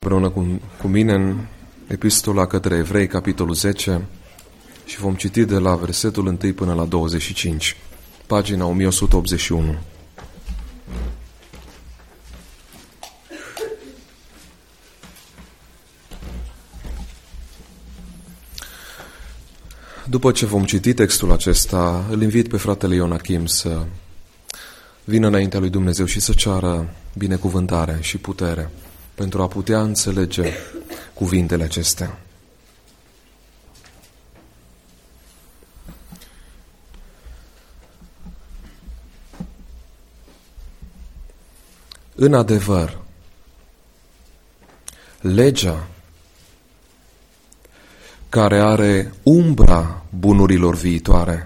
Împreună cu mine în Epistola către Evrei, capitolul 10, și vom citi de la versetul 1 până la 25, pagina 1181. După ce vom citi textul acesta, îl invit pe fratele Ionachim să vină înaintea lui Dumnezeu și să ceară binecuvântare și putere pentru a putea înțelege cuvintele acestea. În adevăr, legea care are umbra bunurilor viitoare,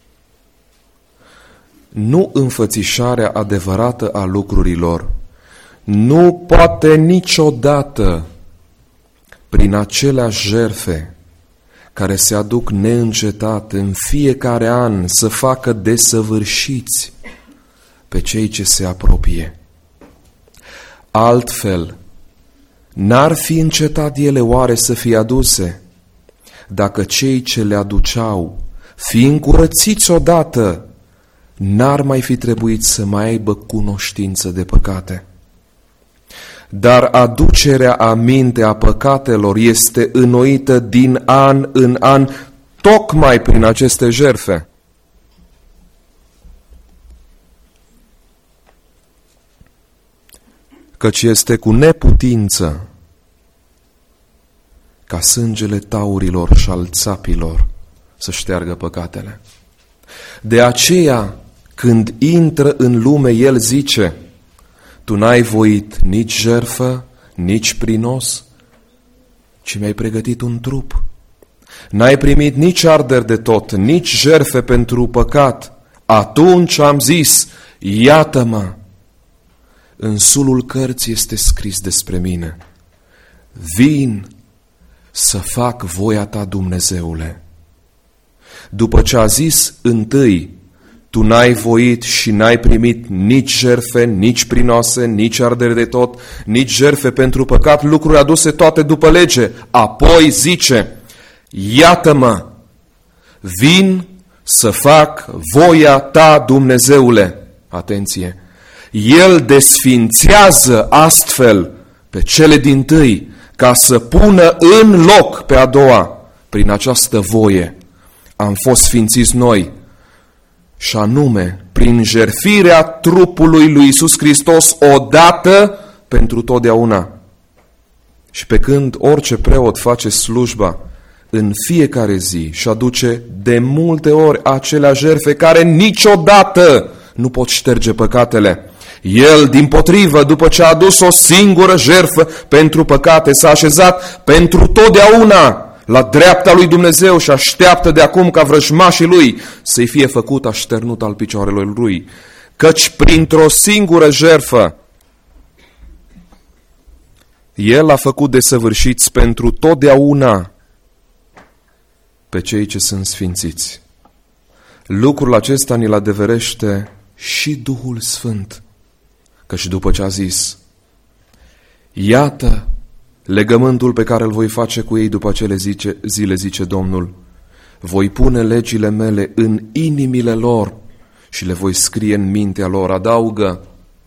nu înfățișarea adevărată a lucrurilor, nu poate niciodată prin aceleași jertfe care se aduc neîncetat în fiecare an să facă desăvârșiți pe cei ce se apropie. Altfel, n-ar fi încetat ele oare să fie aduse, dacă cei ce le aduceau, fiind curățiți odată, n-ar mai fi trebuit să mai aibă cunoștință de păcate. Dar aducerea aminte a păcatelor este înnoită din an în an, tocmai prin aceste jertfe. Căci este cu neputință ca sângele taurilor și al țapilor să șteargă păcatele. De aceea, când intră în lume, el zice: tu n-ai voit nici jertfă, nici prinos, ci mi-ai pregătit un trup. N-ai primit nici arderi de tot, nici jertfe pentru păcat. Atunci am zis: iată-mă! În sulul cărții este scris despre mine: vin să fac voia ta, Dumnezeule. După ce a zis întâi: tu n-ai voit și n-ai primit nici jertfe, nici prinoase, nici arderi de tot, nici jertfe pentru păcat, lucruri aduse toate după lege. Apoi zice: iată-mă, vin să fac voia ta, Dumnezeule. Atenție! El desfințează astfel pe cele dintâi, ca să pună în loc pe a doua. Prin această voie am fost sfințiți noi, și anume prin jertfirea trupului lui Iisus Hristos odată pentru totdeauna. Și pe când orice preot face slujba în fiecare zi și aduce de multe ori acelea jertfe care niciodată nu pot șterge păcatele, el, dimpotrivă, după ce a adus o singură jertfă pentru păcate, s-a așezat pentru totdeauna la dreapta lui Dumnezeu și așteaptă de acum ca vrăjmașii lui să-i fie făcut așternut al picioarelor lui. Căci printr-o singură jertfă el a făcut desăvârșiți pentru totdeauna pe cei ce sunt sfințiți. Lucrul acesta ni-l adeverește și Duhul Sfânt, căci după ce a zis: iată legământul pe care îl voi face cu ei după acele zile, zice Domnul, voi pune legile mele în inimile lor și le voi scrie în mintea lor. Adaugă: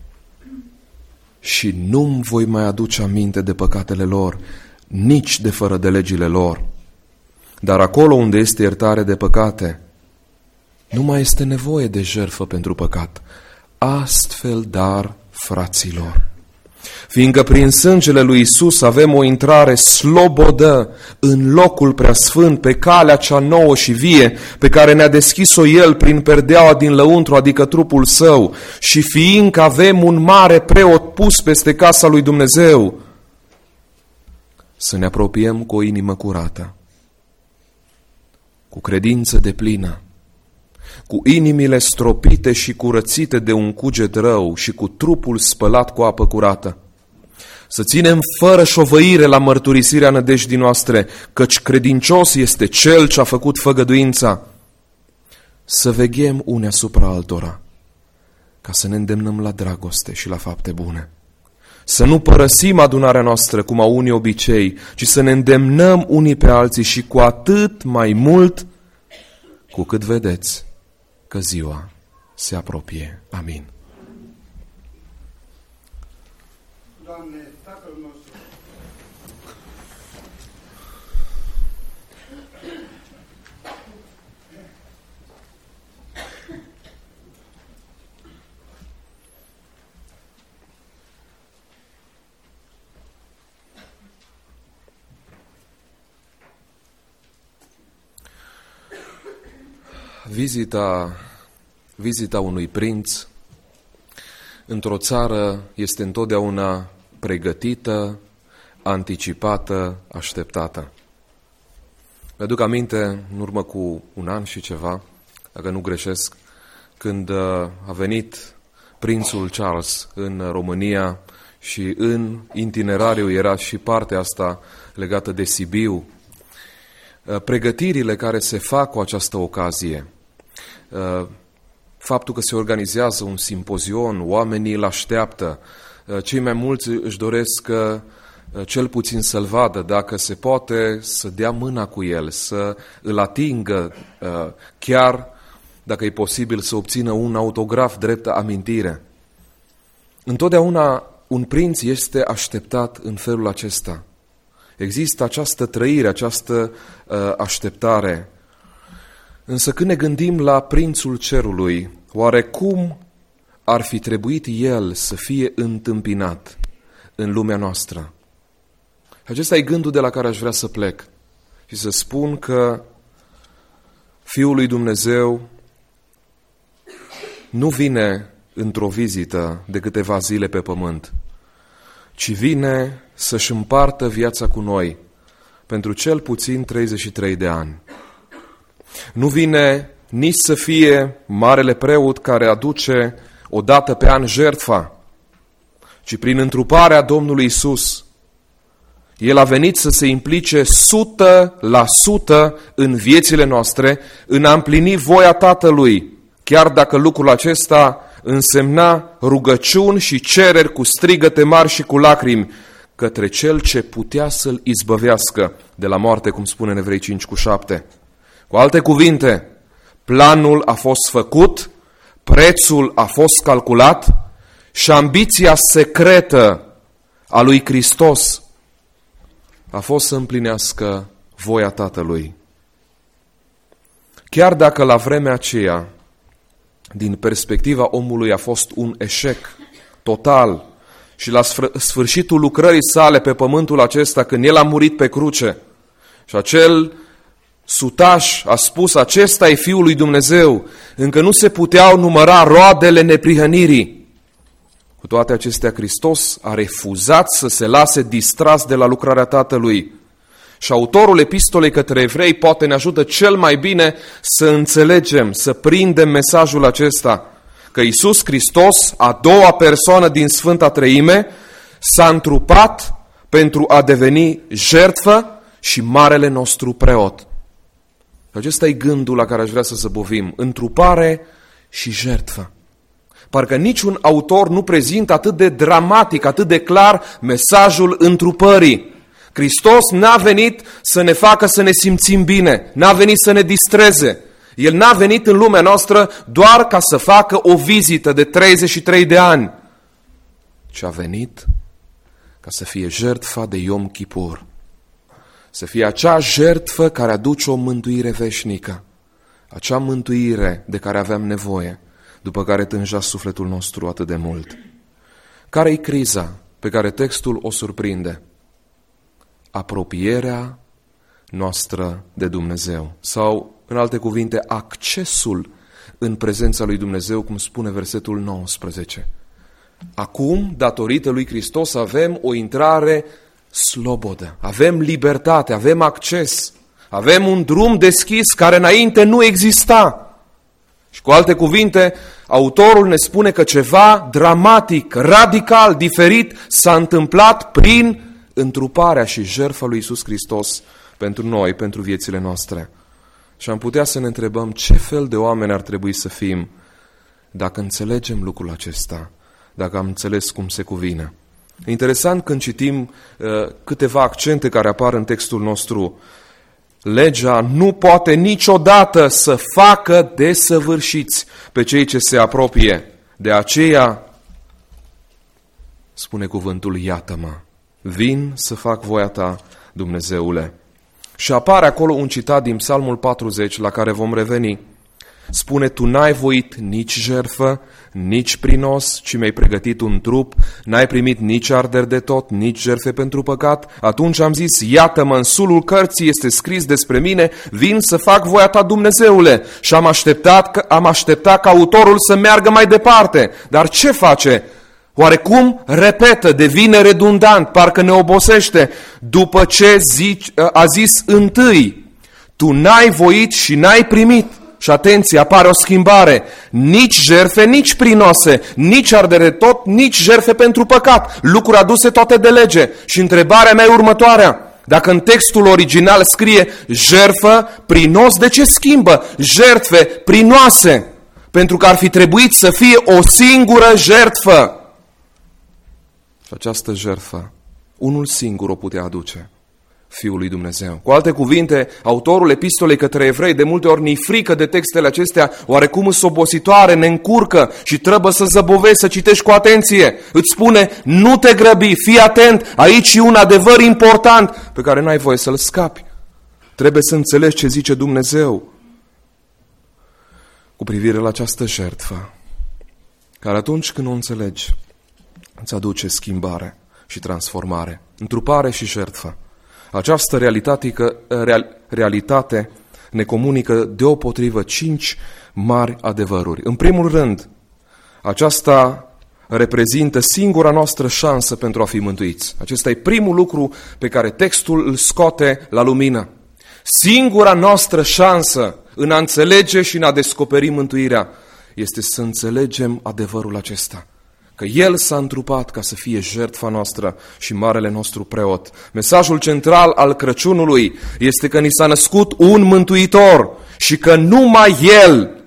și nu-mi voi mai aduce aminte de păcatele lor, nici de fără de legile lor. Dar acolo unde este iertare de păcate, nu mai este nevoie de jertfă pentru păcat. Astfel, dar, fraților, fiindcă prin sângele lui Iisus avem o intrare slobodă în locul preasfânt, pe calea cea nouă și vie, pe care ne-a deschis-o El prin perdeaua din lăuntru, adică trupul Său, și fiindcă avem un mare preot pus peste casa lui Dumnezeu, să ne apropiem cu o inimă curată, cu credință deplină, cu inimile stropite și curățite de un cuget rău și cu trupul spălat cu apă curată. Să ținem fără șovăire la mărturisirea nădejdii noastre, căci credincios este Cel ce a făcut făgăduința. Să veghem unii asupra altora, ca să ne îndemnăm la dragoste și la fapte bune. să nu părăsim adunarea noastră cum au unii obicei, ci să ne îndemnăm unii pe alții și cu atât mai mult cu cât vedeți că ziua se apropie. Amin. Doamne, Tatăl nostru, Vizita unui prinț într-o țară este întotdeauna pregătită, anticipată, așteptată. Mi-aduc aminte, în urmă cu un an și ceva, dacă nu greșesc, când a venit prințul Charles în România și în itinerariu era și partea asta legată de Sibiu. Pregătirile care se fac cu această ocazie, faptul că se organizează un simpozion, oamenii îl așteaptă, cei mai mulți își doresc cel puțin să-l vadă, dacă se poate să dea mâna cu el, să îl atingă, chiar dacă e posibil să obțină un autograf drept amintire. Întotdeauna un prinț este așteptat în felul acesta. Există această trăire, această așteptare. Însă când ne gândim la Prințul Cerului, oare cum ar fi trebuit El să fie întâmpinat în lumea noastră? Acesta e gândul de la care aș vrea să plec și să spun că Fiul lui Dumnezeu nu vine într-o vizită de câteva zile pe pământ, ci vine să-și împartă viața cu noi pentru cel puțin 33 de ani. Nu vine nici să fie marele preot care aduce o dată pe an jertfa, ci prin întruparea Domnului Iisus, El a venit să se implice 100% în viețile noastre, în a împlini voia Tatălui, chiar dacă lucrul acesta însemna rugăciuni și cereri cu strigăte mari și cu lacrimi către Cel ce putea să-l izbăvească de la moarte, cum spune în Evrei 5:7. Cu alte cuvinte, planul a fost făcut, prețul a fost calculat și ambiția secretă a lui Hristos a fost să împlinească voia Tatălui. Chiar dacă la vremea aceea, din perspectiva omului, a fost un eșec total și la sfârșitul lucrării sale pe pământul acesta, când El a murit pe cruce și acel sutaș a spus, acesta e Fiul lui Dumnezeu, încă nu se puteau număra roadele neprihănirii. Cu toate acestea, Hristos a refuzat să se lase distras de la lucrarea Tatălui. Și autorul epistolei către evrei poate ne ajută cel mai bine să înțelegem, să prindem mesajul acesta, că Iisus Hristos, a doua persoană din Sfânta Treime, s-a întrupat pentru a deveni jertfă și marele nostru preot. Acesta e gândul la care aș vrea să zăbovim, întrupare și jertfă. Parcă niciun autor nu prezintă atât de dramatic, atât de clar mesajul întrupării. Hristos n-a venit să ne facă să ne simțim bine, n-a venit să ne distreze. El n-a venit în lumea noastră doar ca să facă o vizită de 33 de ani, ci a venit ca să fie jertfa de Yom Kippur, să fie acea jertfă care aduce o mântuire veșnică, acea mântuire de care aveam nevoie, după care tângea sufletul nostru atât de mult. Care-i criza pe care textul o surprinde? Apropierea noastră de Dumnezeu, sau, în alte cuvinte, accesul în prezența lui Dumnezeu, cum spune versetul 19. Acum, datorită lui Hristos, avem o intrare slobodă, avem libertate, avem acces, avem un drum deschis care înainte nu exista. Și cu alte cuvinte, autorul ne spune că ceva dramatic, radical, diferit s-a întâmplat prin întruparea și jertfa lui Iisus Hristos pentru noi, pentru viețile noastre. Și am putea să ne întrebăm ce fel de oameni ar trebui să fim dacă înțelegem lucrul acesta, dacă am înțeles cum se cuvine. E interesant când citim câteva accente care apar în textul nostru. Legea nu poate niciodată să facă desăvârșiți pe cei ce se apropie. De aceea, spune cuvântul, iată-mă, vin să fac voia ta, Dumnezeule. Și apare acolo un citat din Psalmul 40, la care vom reveni. Spune, tu n-ai voit nici jertfă, nici prinos, ci mi-ai pregătit un trup, n-ai primit nici arderi de tot, nici jertfe pentru păcat. Atunci am zis, iată-mă, în sulul cărții este scris despre mine, vin să fac voia ta, Dumnezeule. Și am așteptat ca autorul să meargă mai departe. Dar ce face? Oarecum repetă, devine redundant, parcă ne obosește, după ce a zis întâi, tu n-ai voit și n-ai primit. Și atenție, apare o schimbare, nici jertfe, nici prinose, nici ardere tot, nici jertfe pentru păcat, lucruri aduse toate de lege. Și întrebarea mea e următoarea, dacă în textul original scrie jertfă, prinos, de ce schimbă jertfe, prinoase? Pentru că ar fi trebuit să fie o singură jertfă. Și această jertfă, unul singur o putea aduce, Fiul lui Dumnezeu. Cu alte cuvinte, autorul epistolei către evrei de multe ori ne frică de textele acestea, oarecum sunt obositoare, ne încurcă și trebuie să zăbovezi, să citești cu atenție. Îți spune, nu te grăbi, fii atent, aici e un adevăr important pe care n-ai voie să-l scapi. Trebuie să înțelegi ce zice Dumnezeu cu privire la această jertfă, care atunci când o înțelegi, îți aduce schimbare și transformare, întrupare și jertfă. Această realitate ne comunică deopotrivă 5 mari adevăruri. În primul rând, aceasta reprezintă singura noastră șansă pentru a fi mântuiți. Acesta e primul lucru pe care textul îl scoate la lumină. Singura noastră șansă în a înțelege și în a descoperi mântuirea este să înțelegem adevărul acesta. Că El s-a întrupat ca să fie jertfa noastră și marele nostru preot. Mesajul central al Crăciunului este că ni s-a născut un mântuitor și că numai El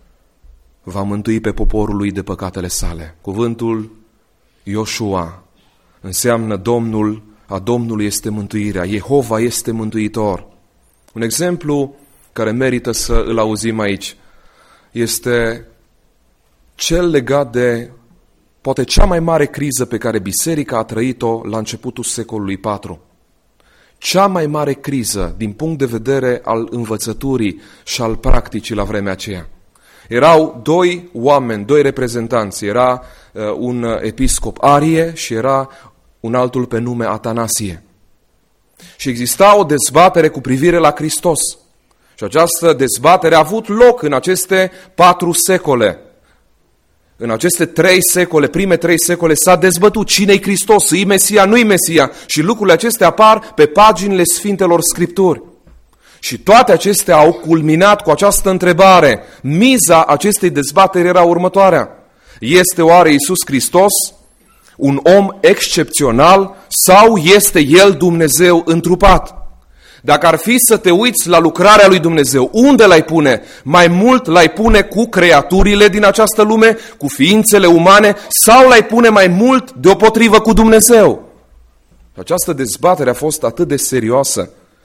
va mântui pe poporul lui de păcatele sale. Cuvântul Ioșua înseamnă Domnul, a Domnului este mântuirea, Jehova este mântuitor. Un exemplu care merită să îl auzim aici este cel legat de poate cea mai mare criză pe care biserica a trăit-o la începutul secolului IV. Cea mai mare criză din punct de vedere al învățăturii și al practicii la vremea aceea. Erau doi oameni, doi reprezentanți. Era un episcop Arie și era un altul pe nume Atanasie. Și exista o dezbatere cu privire la Hristos. Și această dezbatere a avut loc în aceste 4 secole. În aceste 3 secole, prime 3 secole, s-a dezbătut cine-i Hristos, e Mesia, nu-i Mesia. Și lucrurile acestea apar pe paginile Sfintelor Scripturi. Și toate acestea au culminat cu această întrebare. Miza acestei dezbateri era următoarea. Este oare Iisus Hristos un om excepțional sau este El Dumnezeu întrupat? Dacă ar fi să te uiți la lucrarea lui Dumnezeu, unde l-ai pune? Mai mult l-ai pune cu creaturile din această lume, cu ființele umane, sau l-ai pune mai mult deopotrivă cu Dumnezeu? Această dezbatere a fost atât de serioasă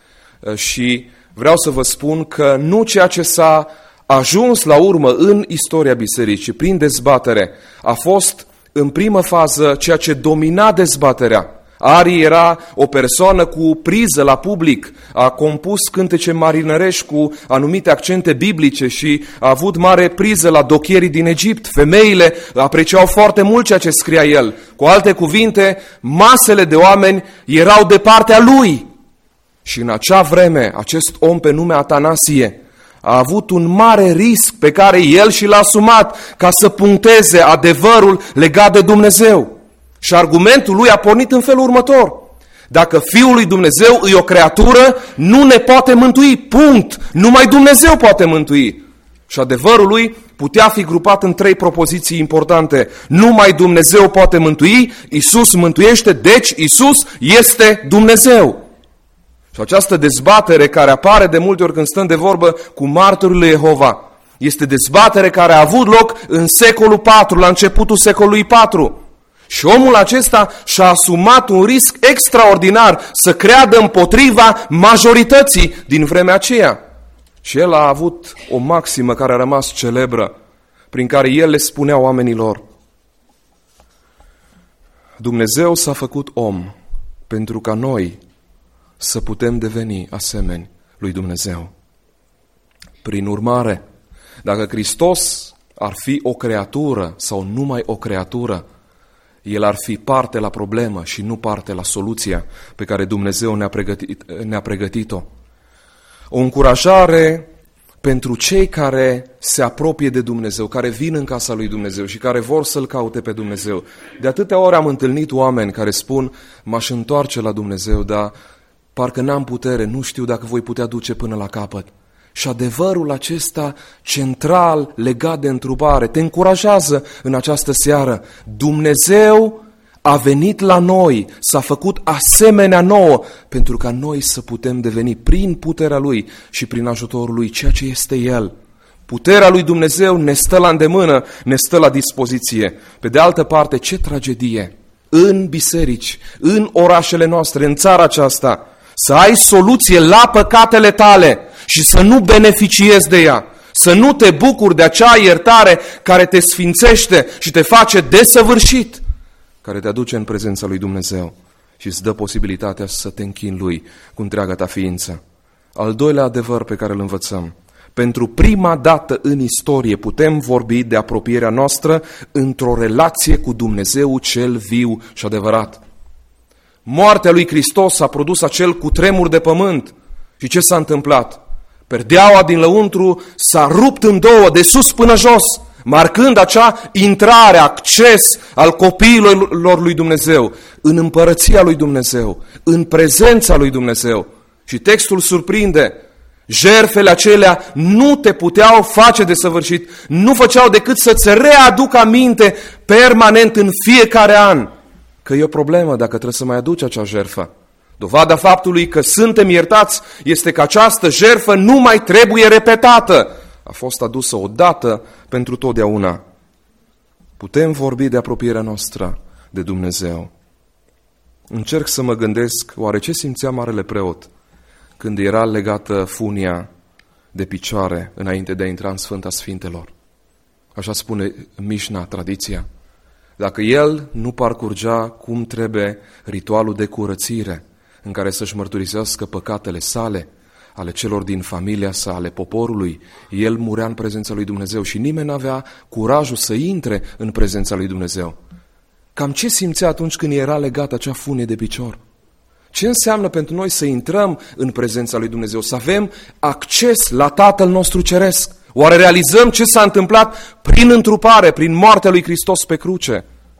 și vreau să vă spun că nu ceea ce s-a ajuns la urmă în istoria bisericii prin dezbatere a fost în primă fază ceea ce domina dezbaterea. Arie era o persoană cu priză la public, a compus cântece marinărești cu anumite accente biblice și a avut mare priză la dochierii din Egipt. Femeile apreciau foarte mult ceea ce scria el. Cu alte cuvinte, masele de oameni erau de partea lui. Și în acea vreme, acest om pe nume Atanasie a avut un mare risc pe care el și l-a asumat ca să puncteze adevărul legat de Dumnezeu. Și argumentul lui a pornit în felul următor. Dacă Fiul lui Dumnezeu e o creatură, nu ne poate mântui, punct. Numai Dumnezeu poate mântui. Și adevărul lui putea fi grupat în 3 propoziții importante. Numai Dumnezeu poate mântui, Iisus mântuiește, deci Iisus este Dumnezeu. Și această dezbatere care apare de multe ori când stăm de vorbă cu martorii lui Jehova, este dezbatere care a avut loc în secolul IV, la începutul secolului IV. Și omul acesta și-a asumat un risc extraordinar să creadă împotriva majorității din vremea aceea. Și el a avut o maximă care a rămas celebră, prin care el le spunea oamenilor: Dumnezeu s-a făcut om pentru ca noi să putem deveni asemeni lui Dumnezeu. Prin urmare, dacă Hristos ar fi o creatură sau numai o creatură, El ar fi parte la problemă și nu parte la soluția pe care Dumnezeu ne-a pregătit-o. O încurajare pentru cei care se apropie de Dumnezeu, care vin în casa lui Dumnezeu și care vor să-L caute pe Dumnezeu. De atâtea ori am întâlnit oameni care spun: m-aș întoarce la Dumnezeu, dar parcă n-am putere, nu știu dacă voi putea duce până la capăt. Și adevărul acesta central, legat de întrupare, te încurajează în această seară. Dumnezeu a venit la noi, s-a făcut asemenea nouă, pentru ca noi să putem deveni prin puterea Lui și prin ajutorul Lui ceea ce este El. Puterea lui Dumnezeu ne stă la îndemână, ne stă la dispoziție. Pe de altă parte, ce tragedie în biserici, în orașele noastre, în țara aceasta, să ai soluție la păcatele tale și să nu beneficiezi de ea, să nu te bucuri de acea iertare care te sfințește și te face desăvârșit, care te aduce în prezența lui Dumnezeu și îți dă posibilitatea să te închini Lui cu întreaga ta ființă. Al doilea adevăr pe care îl învățăm: pentru prima dată în istorie putem vorbi de apropierea noastră într-o relație cu Dumnezeu cel viu și adevărat. Moartea lui Hristos a produs acel cutremur de pământ. Și ce s-a întâmplat? Perdeaua din lăuntru s-a rupt în două, de sus până jos, marcând acea intrare, acces al copiilor lui Dumnezeu în împărăția lui Dumnezeu, în prezența lui Dumnezeu. Și textul surprinde: jertfele acelea nu te puteau face desăvârșit, nu făceau decât să-ți readucă aminte permanent în fiecare an că e o problemă dacă trebuie să mai aduci acea jertfă. Dovada faptului că suntem iertați este că această jertfă nu mai trebuie repetată. A fost adusă odată pentru totdeauna. Putem vorbi de apropierea noastră de Dumnezeu. Încerc să mă gândesc, oare ce simțea Marele Preot când era legată funia de picioare înainte de a intra în Sfânta Sfintelor? Așa spune Mișna, tradiția. Dacă el nu parcurgea cum trebuie ritualul de curățire, în care să-și mărturisească păcatele sale, ale celor din familia sa, ale poporului, el murea în prezența lui Dumnezeu și nimeni n-avea curajul să intre în prezența lui Dumnezeu. Cam ce simțea atunci când era legată acea funie de picior? Ce înseamnă pentru noi să intrăm în prezența lui Dumnezeu, să avem acces la Tatăl nostru Ceresc? Oare realizăm ce s-a întâmplat prin întrupare, prin moartea lui Hristos pe cruce?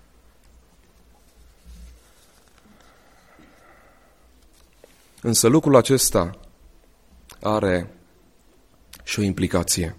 Însă lucrul acesta are și o implicație.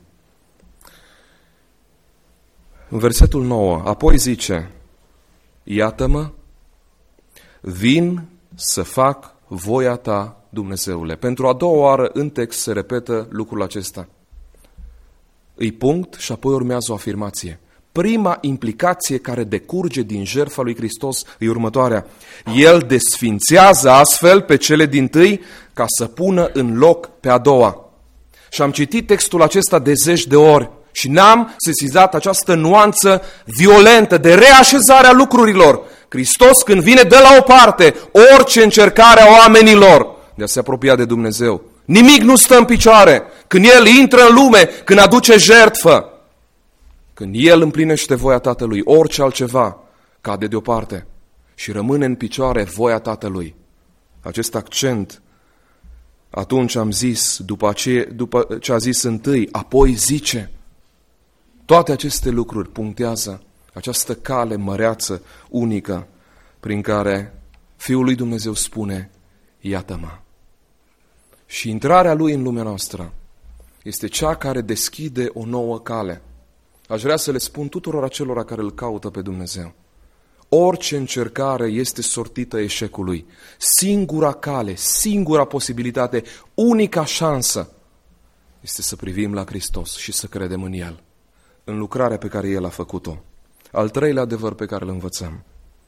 În versetul 9, apoi zice: iată-mă, vin să fac voia ta, Dumnezeule. Pentru a doua oară în text se repetă lucrul acesta. Îi punct și apoi urmează o afirmație. Prima implicație care decurge din jertfa lui Hristos e următoarea: El desfințează astfel pe cele dintâi ca să pună în loc pe a doua. Și am citit textul acesta de zeci de ori și n-am sesizat această nuanță violentă de reașezare a lucrurilor. Hristos, când vine, dă la o parte orice încercare a oamenilor de a se apropia de Dumnezeu. Nimic nu stă în picioare. Când El intră în lume, când aduce jertfă, când El împlinește voia Tatălui, orice altceva cade deoparte și rămâne în picioare voia Tatălui. Acest accent, atunci am zis, după ce a zis întâi, apoi zice. Toate aceste lucruri punctează această cale măreață, unică, prin care Fiul lui Dumnezeu spune: iată-mă. Și intrarea Lui în lumea noastră este cea care deschide o nouă cale. Aș vrea să le spun tuturor acelora care îl caută pe Dumnezeu: orice încercare este sortită eșecului. Singura cale, singura posibilitate, unica șansă este să privim la Hristos și să credem în El, în lucrarea pe care El a făcut-o. Al treilea adevăr pe care îl învățăm: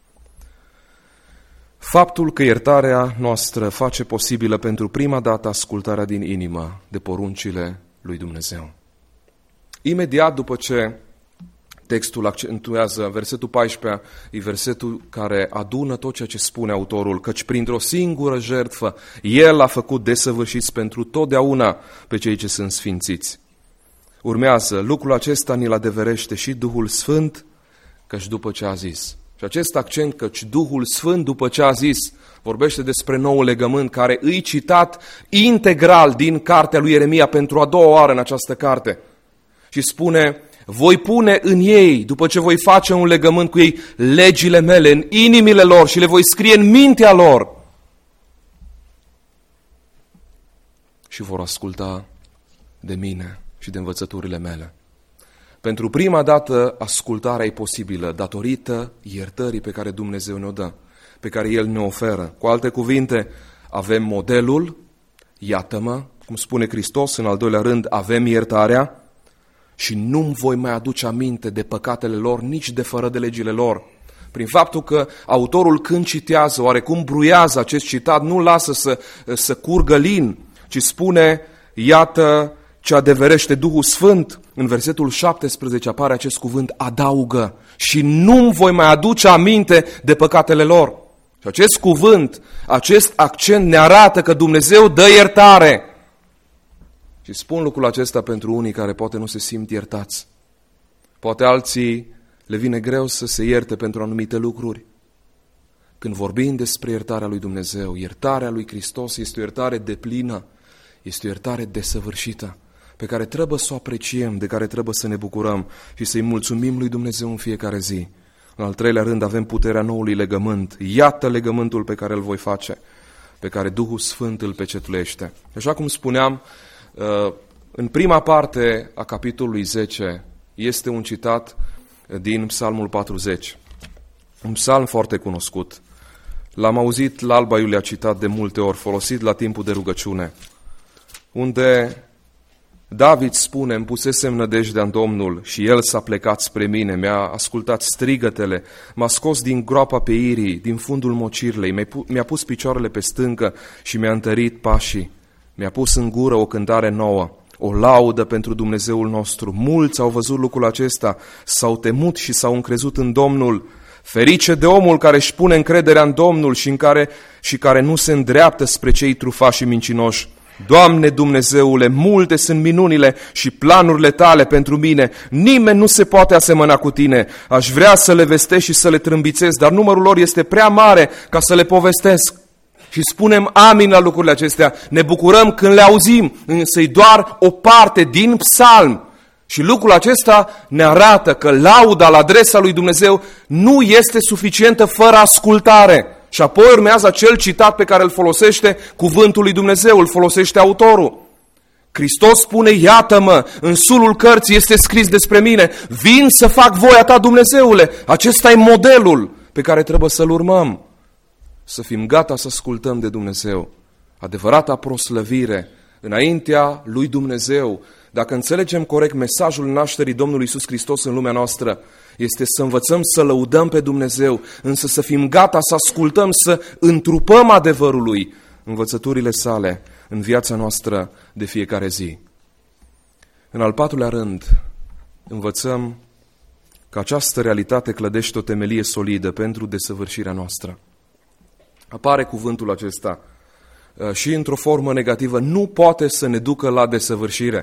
Faptul că iertarea noastră face posibilă pentru prima dată ascultarea din inimă de poruncile lui Dumnezeu. Imediat după ce textul accentuează, versetul 14 e versetul care adună tot ceea ce spune autorul, căci printr-o singură jertfă El a făcut desăvârșiți pentru totdeauna pe cei ce sunt sfințiți. Urmează, lucrul acesta ni-l adeverește și Duhul Sfânt, căci după ce a zis. Și acest accent, căci Duhul Sfânt după ce a zis, vorbește despre noul legământ care îi citat integral din cartea lui Ieremia pentru a doua oară în această carte. Și spune, voi pune în ei, după ce voi face un legământ cu ei, legile mele în inimile lor și le voi scrie în mintea lor. Și vor asculta de mine și de învățăturile mele. Pentru prima dată ascultarea e posibilă datorită iertării pe care Dumnezeu ne-o dă, pe care El ne oferă. Cu alte cuvinte, avem modelul, iată-mă, cum spune Hristos, în al doilea rând, avem iertarea și nu-mi voi mai aduce aminte de păcatele lor, nici de fără de legile lor. Prin faptul că autorul când citează, oarecum bruiază acest citat, nu lasă să curgă lin, ci spune, iată ce adeverește Duhul Sfânt. În versetul 17 apare acest cuvânt, adaugă, și nu-mi voi mai aduce aminte de păcatele lor. Și acest cuvânt, acest accent ne arată că Dumnezeu dă iertare. Și spun lucrul acesta pentru unii care poate nu se simt iertați. Poate alții le vine greu să se ierte pentru anumite lucruri. Când vorbim despre iertarea lui Dumnezeu, iertarea lui Hristos este o iertare deplină, este o iertare desăvârșită, pe care trebuie să o apreciem, de care trebuie să ne bucurăm și să-i mulțumim lui Dumnezeu în fiecare zi. În al treilea rând avem puterea noului legământ. Iată legământul pe care îl voi face, pe care Duhul Sfânt îl pecetuiește. Așa cum spuneam, în prima parte a capitolului 10 este un citat din Psalmul 40. Un psalm foarte cunoscut. L-am auzit, Alba Iulia citat de multe ori, folosit la timpul de rugăciune, unde David spune, îmi pusesem nădejdea în Domnul și El s-a plecat spre mine, mi-a ascultat strigătele, m-a scos din groapa peirii, din fundul mocirlei, mi-a pus picioarele pe stâncă și mi-a întărit pașii, mi-a pus în gură o cântare nouă, o laudă pentru Dumnezeul nostru. Mulți au văzut lucrul acesta, s-au temut și s-au încrezut în Domnul. Ferice de omul care își pune încrederea în Domnul și care nu se îndreaptă spre cei trufași și mincinoși. Doamne Dumnezeule, multe sunt minunile și planurile Tale pentru mine. Nimeni nu se poate asemăna cu Tine. Aș vrea să le vestesc și să le trâmbițez, dar numărul lor este prea mare ca să le povestesc. Și spunem amin la lucrurile acestea. Ne bucurăm când le auzim, însă e doar o parte din psalm. Și lucrul acesta ne arată că lauda la adresa lui Dumnezeu nu este suficientă fără ascultare. Și apoi urmează acel citat pe care îl folosește cuvântul lui Dumnezeu, îl folosește autorul. Hristos spune, iată-mă, în sulul cărții este scris despre mine, vin să fac voia Ta, Dumnezeule. Acesta e modelul pe care trebuie să-l urmăm. Să fim gata să ascultăm de Dumnezeu. Adevărata proslăvire înaintea lui Dumnezeu, dacă înțelegem corect mesajul nașterii Domnului Iisus Hristos în lumea noastră, este să învățăm să lăudăm pe Dumnezeu, însă să fim gata să ascultăm, să întrupăm adevărului învățăturile Sale în viața noastră de fiecare zi. În al patrulea rând, învățăm că această realitate clădește o temelie solidă pentru desăvârșirea noastră. Apare cuvântul acesta și într-o formă negativă, nu poate să ne ducă la desăvârșire.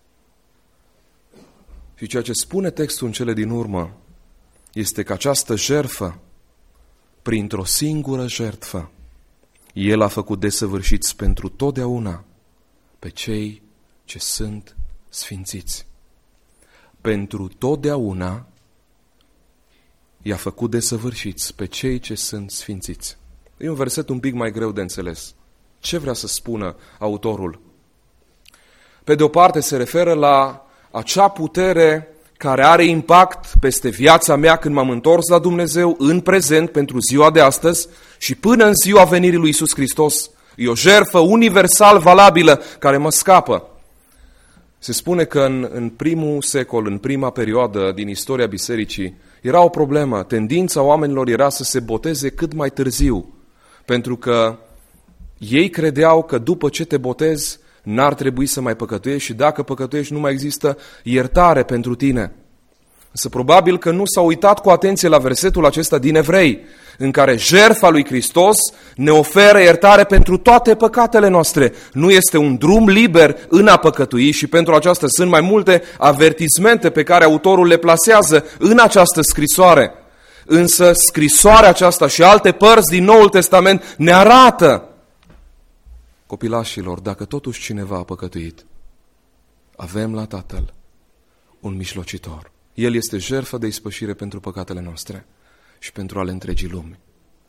Și ceea ce spune textul în cele din urmă este că această jertfă, printr-o singură jertfă, El a făcut desăvârșiți pentru totdeauna pe cei ce sunt sfințiți. Pentru totdeauna I-a făcut desăvârșiți pe cei ce sunt sfințiți. E un verset un pic mai greu de înțeles. Ce vrea să spună autorul? Pe de o parte se referă la acea putere care are impact peste viața mea când m-am întors la Dumnezeu în prezent pentru ziua de astăzi și până în ziua venirii lui Iisus Hristos. E o jertfă universal valabilă care mă scapă. Se spune că în primul secol, în prima perioadă din istoria bisericii, era o problemă. Tendința oamenilor era să se boteze cât mai târziu. Pentru că ei credeau că după ce te botezi, n-ar trebui să mai păcătuiești și dacă păcătuiești, nu mai există iertare pentru tine. Însă probabil că nu s-au uitat cu atenție la versetul acesta din Evrei, în care jertfa lui Hristos ne oferă iertare pentru toate păcatele noastre. Nu este un drum liber în a păcătui și pentru aceasta sunt mai multe avertismente pe care autorul le plasează în această scrisoare. Însă scrisoarea aceasta și alte părți din Noul Testament ne arată, copilașilor, dacă totuși cineva a păcătuit, avem la Tatăl un mijlocitor. El este jertfă de ispășire pentru păcatele noastre și pentru ale întregii lumi.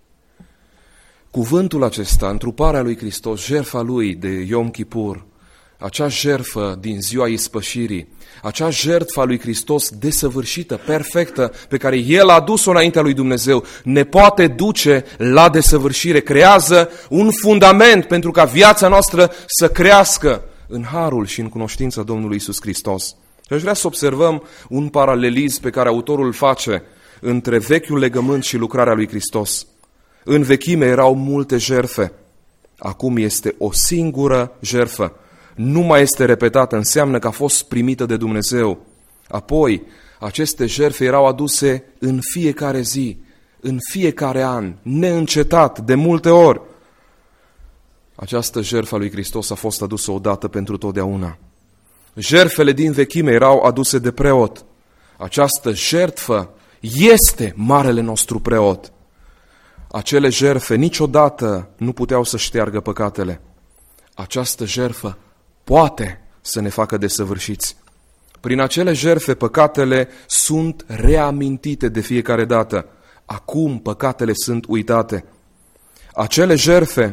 Cuvântul acesta, întruparea lui Hristos, jertfa lui de Yom Kippur, acea jertfă din ziua ispășirii, acea jertfă a lui Hristos desăvârșită, perfectă, pe care El a adus-o înaintea lui Dumnezeu, ne poate duce la desăvârșire, creează un fundament pentru ca viața noastră să crească în harul și în cunoștința Domnului Iisus Hristos. Și aș vrea să observăm un paralelism pe care autorul îl face între vechiul legământ și lucrarea lui Hristos. În vechime erau multe jertfe, acum este o singură jertfă. Nu mai este repetată, înseamnă că a fost primită de Dumnezeu. Apoi, aceste jertfe erau aduse în fiecare zi, în fiecare an, neîncetat, de multe ori. Această jertfă a lui Hristos a fost adusă odată pentru totdeauna. Jertfele din vechime erau aduse de preot. Această jertfă este marele nostru preot. Acele jertfe niciodată nu puteau să șteargă păcatele. Această jertfă poate să ne facă desăvârșiți. Prin acele jertfe păcatele sunt reamintite de fiecare dată. Acum păcatele sunt uitate. Acele jertfe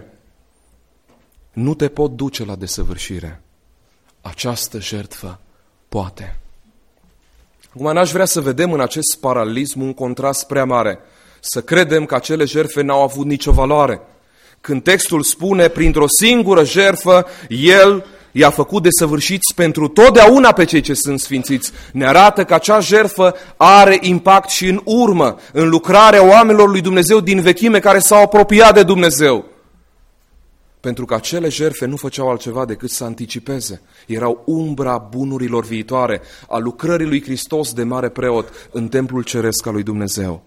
nu te pot duce la desăvârșire. Această jertfă poate. Acum n-aș vrea să vedem în acest paralelism un contrast prea mare. Să credem că acele jertfe n-au avut nicio valoare. Când textul spune, printr-o singură jertfă, El i-a făcut desăvârșiți pentru totdeauna pe cei ce sunt sfințiți. Ne arată că acea jertfă are impact și în urmă, în lucrarea oamenilor lui Dumnezeu din vechime care s-au apropiat de Dumnezeu. Pentru că acele jertfe nu făceau altceva decât să anticipeze. Erau umbra bunurilor viitoare, a lucrării lui Hristos de mare preot în templul ceresc al lui Dumnezeu.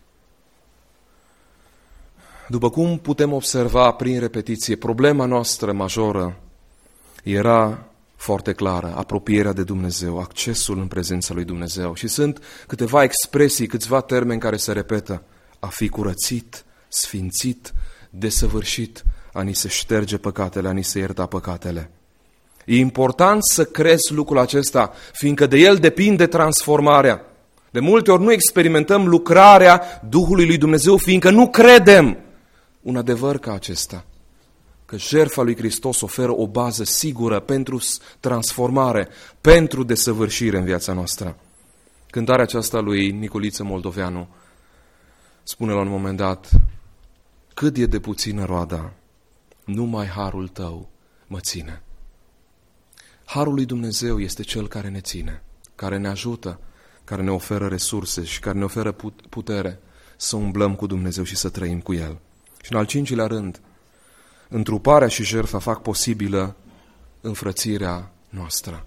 După cum putem observa prin repetiție, problema noastră majoră era foarte clară, apropierea de Dumnezeu, accesul în prezența lui Dumnezeu. Și sunt câteva expresii, câțiva termeni care se repetă. A fi curățit, sfințit, desăvârșit, a ni se șterge păcatele, a ni se ierta păcatele. E important să crezi lucrul acesta, fiindcă de el depinde transformarea. De multe ori nu experimentăm lucrarea Duhului lui Dumnezeu, fiindcă nu credem un adevăr ca acesta, că jertfa lui Hristos oferă o bază sigură pentru transformare, pentru desăvârșire în viața noastră. Cântarea aceasta lui Niculiță Moldoveanu spune la un moment dat: cât e de puțină roada, numai harul tău mă ține. Harul lui Dumnezeu este cel care ne ține, care ne ajută, care ne oferă resurse și care ne oferă putere să umblăm cu Dumnezeu și să trăim cu El. Și în al cincilea rând, întruparea și jertfa fac posibilă înfrățirea noastră.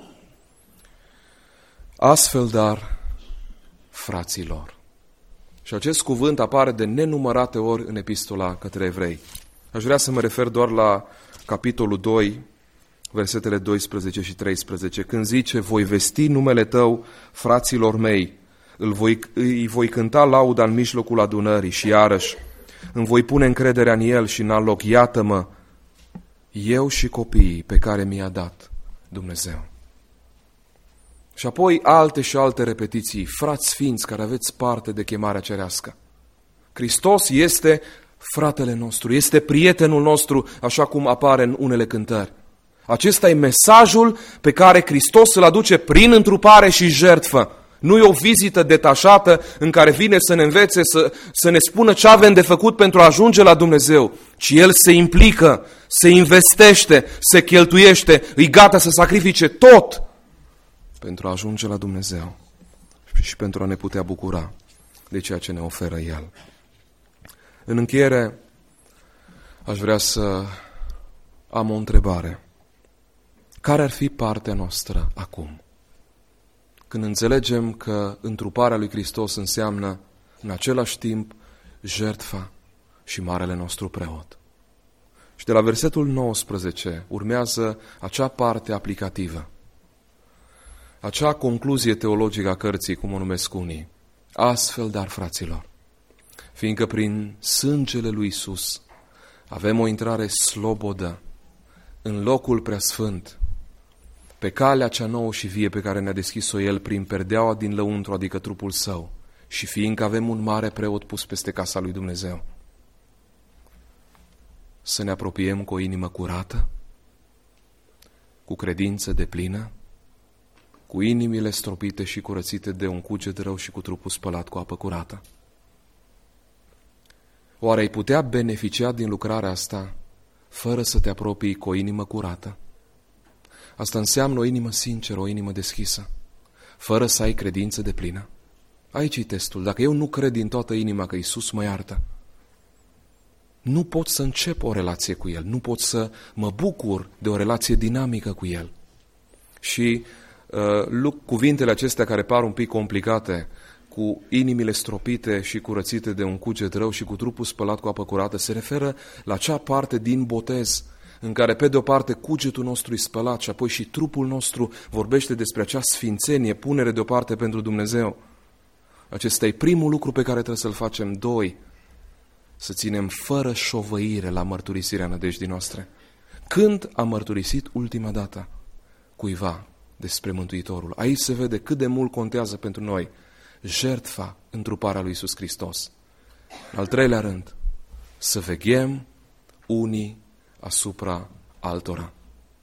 Astfel, dar, fraților. Și acest cuvânt apare de nenumărate ori în epistola către evrei. Aș vrea să mă refer doar la capitolul 2, versetele 12 și 13, când zice: voi vesti numele tău fraților mei, îi voi cânta lauda în mijlocul adunării și iarăși îmi voi pune încrederea în El și în alt loc: iată-mă, eu și copiii pe care mi-a dat Dumnezeu. Și apoi alte și alte repetiții: frați sfinți care aveți parte de chemarea cerească. Hristos este fratele nostru, este prietenul nostru, așa cum apare în unele cântări. Acesta e mesajul pe care Hristos îl aduce prin întrupare și jertfă. Nu e o vizită detașată în care vine să ne învețe, să ne spună ce avem de făcut pentru a ajunge la Dumnezeu, ci El se implică, se investește, se cheltuiește, îi gata să sacrifice tot pentru a ajunge la Dumnezeu și pentru a ne putea bucura de ceea ce ne oferă El. În încheiere, Aș vrea să am o întrebare. Care ar fi partea noastră acum? Când înțelegem că întruparea lui Hristos înseamnă în același timp jertfa și marele nostru preot. Și de la versetul 19 urmează acea parte aplicativă, acea concluzie teologică a cărții, cum o numesc unii. Astfel, dar, fraților, fiindcă prin sângele lui Iisus avem o intrare slobodă în locul preasfânt, pe calea cea nouă și vie pe care ne-a deschis-o El prin perdeaua din lăuntru, adică trupul Său, și fiindcă avem un mare preot pus peste casa lui Dumnezeu, să ne apropiem cu o inimă curată, cu credință deplină, cu inimile stropite și curățite de un cuget rău și cu trupul spălat cu apă curată. Oare ai putea beneficia din lucrarea asta fără să te apropii cu o inimă curată? Asta înseamnă o inimă sinceră, o inimă deschisă, fără să ai credință deplină. Aici e testul. Dacă eu nu cred din toată inima că Iisus mă iartă, nu pot să încep o relație cu El, nu pot să mă bucur de o relație dinamică cu El. Și cuvintele acestea care par un pic complicate, cu inimile stropite și curățite de un cuget rău și cu trupul spălat cu apă curată, se referă la acea parte din botez în care pe de o parte cugetul nostru e spălat și apoi și trupul nostru vorbește despre acea sfințenie, punere deoparte pentru Dumnezeu. Acesta e primul lucru pe care trebuie să-l facem. 2, să ținem fără șovăire la mărturisirea nădejdii noastre. Când am mărturisit ultima dată cuiva despre Mântuitorul? Aici se vede cât de mult contează pentru noi jertfa, întruparea lui Iisus Hristos. În al treilea rând, să veghem unii asupra altora.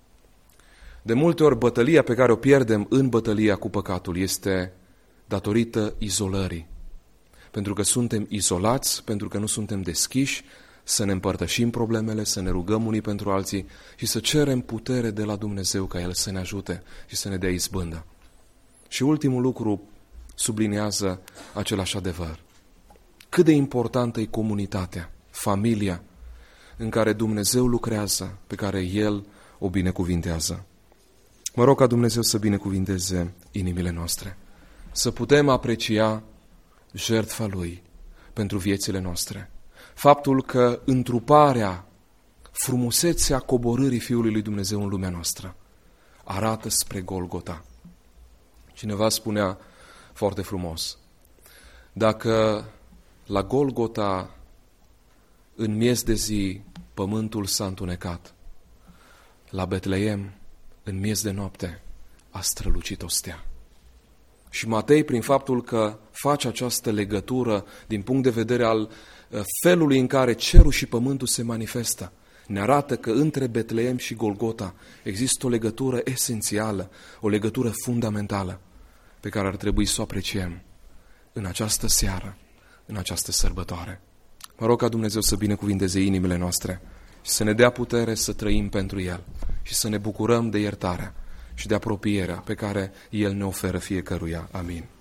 De multe ori bătălia pe care o pierdem în bătălia cu păcatul este datorită izolării. Pentru că suntem izolați, pentru că nu suntem deschiși să ne împărtășim problemele, să ne rugăm unii pentru alții și să cerem putere de la Dumnezeu ca El să ne ajute și să ne dea izbândă. Și ultimul lucru subliniază același adevăr. Cât de importantă e comunitatea, familia, în care Dumnezeu lucrează, pe care El o binecuvintează. Mă rog ca Dumnezeu să binecuvinteze inimile noastre, să putem aprecia jertfa Lui pentru viețile noastre. Faptul că întruparea, frumusețea coborârii Fiului lui Dumnezeu în lumea noastră arată spre Golgota. Cineva spunea foarte frumos, dacă la Golgota în miez de zi pământul s-a întunecat, la Betleem în miez de noapte a strălucit o stea. Și Matei, prin faptul că face această legătură din punct de vedere al felului în care cerul și pământul se manifestă, ne arată că între Betleem și Golgota există o legătură esențială, o legătură fundamentală, pe care ar trebui să o apreciem în această seară, în această sărbătoare. Mă rog ca Dumnezeu să binecuvinteze inimile noastre și să ne dea putere să trăim pentru El și să ne bucurăm de iertarea și de apropierea pe care El ne oferă fiecăruia. Amin.